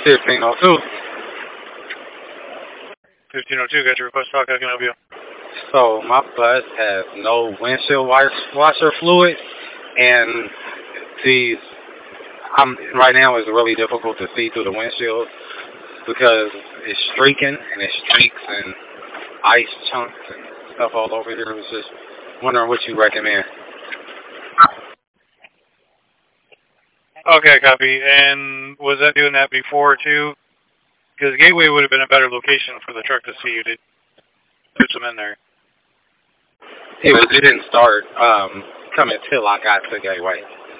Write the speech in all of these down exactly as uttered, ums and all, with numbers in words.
fifteen oh two. fifteen oh two, got your request talk, how can I help you? So my bus has no windshield washer fluid, and these, I'm, right now it's really difficult to see through the windshield because it's streaking and it streaks and ice chunks and stuff all over here. I was just wondering what you recommend. Okay, copy. And was that doing that before too? Because Gateway would have been a better location for the truck to see you to put some in there. It was. It didn't start um, coming till I got to Gateway.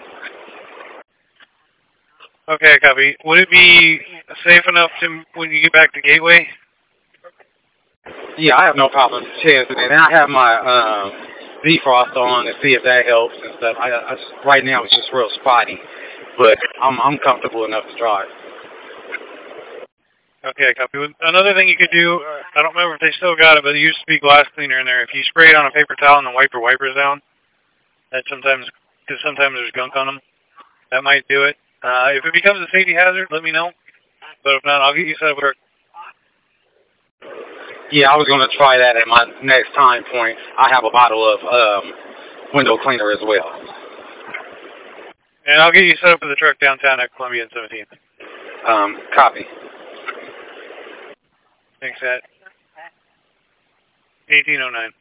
Okay, copy. Would it be safe enough to when you get back to Gateway? Yeah, I have no problem chancing it. And I have my um, defrost on to see if that helps and stuff. I, I, right now it's just real spotty, but I'm I'm comfortable enough to drive. Okay, copy. Another thing you could do, I don't remember if they still got it, but there used to be glass cleaner in there. If you spray it on a paper towel and then wipe your wipers down, that sometimes, because sometimes there's gunk on them, that might do it. Uh, if it becomes a safety hazard, let me know. But if not, I'll get you set up with her. Yeah, I was going to try that at my next time point. I have a bottle of um, window cleaner as well. And I'll get you set up with the truck downtown at Columbia and seventeenth. Um, copy. Thanks, Ed. eighteen oh nine.